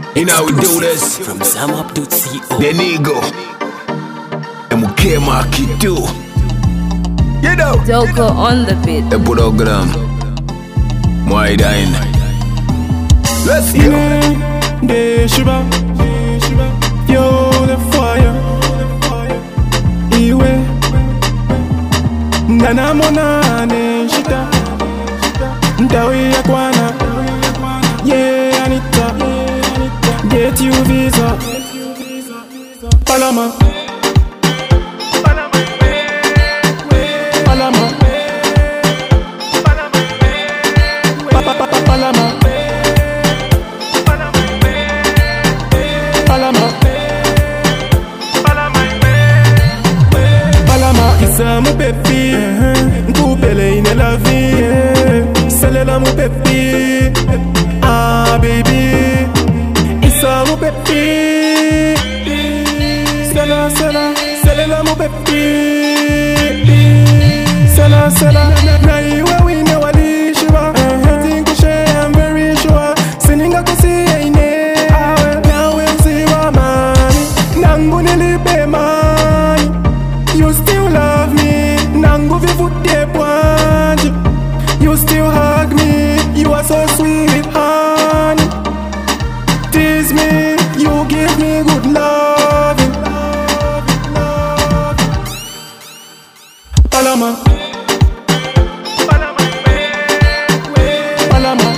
You know how we do this. From ZamUp.co. The Nego. And we came out too. You know. Doko on the beat. The program. Why dying? Let's go. De Shiba, yo the fire. Iwe Nana mona ne shita Ndawi ya kwana. Yeah Anita, get you visa. Palama Palama Palama Palama isa mu pepi, nkupele ine la vie. Salela mu pepi, ah baby. Isa mu pepi, salela mu pepi. Sela, na iwe wine walishiwa. Think we share, I'm very sure. Sininga kusi ine, nawe usiwa mami. Nangu nilipe mani. You still love me, nangu vivute pwanji. You still hug me, you are so sweet, honey. Tease me, you give me good loving. Palama Palama Palama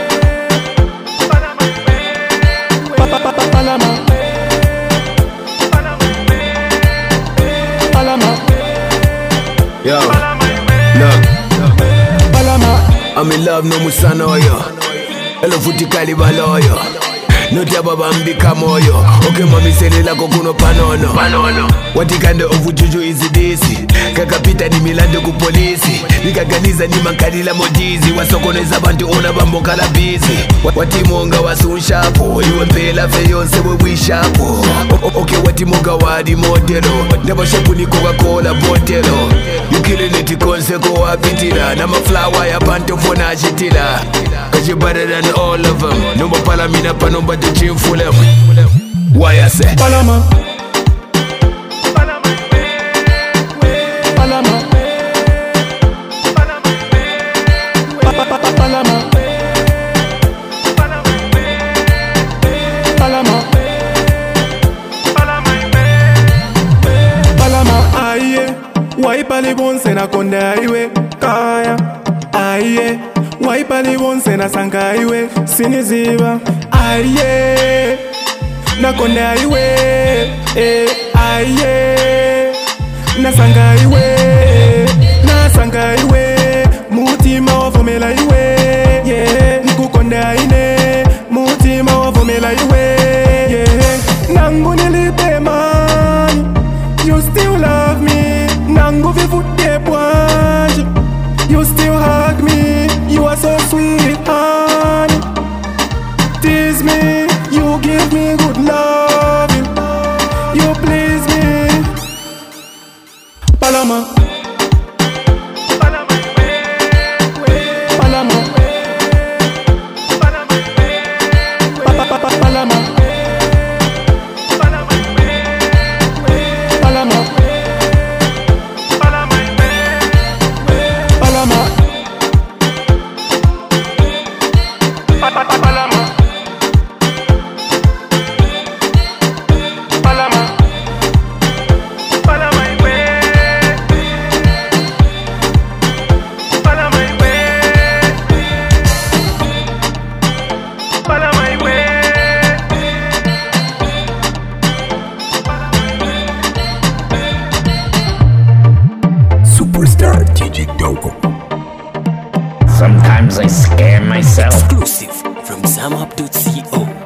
Yo, look. I'm in love no musana oyo. Elo futi kaliba loyo. Noti baba mbika moyo. Okay mami selela kokuno panono. Watikande ovujuju izi disi. Kakapita ni milando ku polisi. Nikaganiza ni mankadila mojizi. Wasokoneza bantu ona bamboka la busy. Watimonga wasunshapo. Iwe mpela feyonse we wishapo. Okay watimonga wadi modelo. Never shepu ni Coca-Cola botelo. You killing it konse ko apitila. Na maflower ya panto fona ajitila. Cause you better than all of them. No more palamina pa no but the gym full of. Why I say Palama Palama Palama Palama aye. Waipali bonse na konde aiwe kaya. Aye. Waipali bonse na sanga aiwe siniziba. Aye. Na konde aiwe. Aye. Na sanga aiwe. Na sanga aiwe. Mutima wavomela iwe. Yeah. Nikukonde aine. Mutima wavomela iwe. Yeah. Nangu nilipe mani. You still love me. Nangu vivute pwanji. You still hug me. You are so sweet, honey. Tease me. You give me good loving. You please me. Palama Palama Palama Palama Superstar DJ Doko. Sometimes I scare myself. Exclusive from ZamUp.co.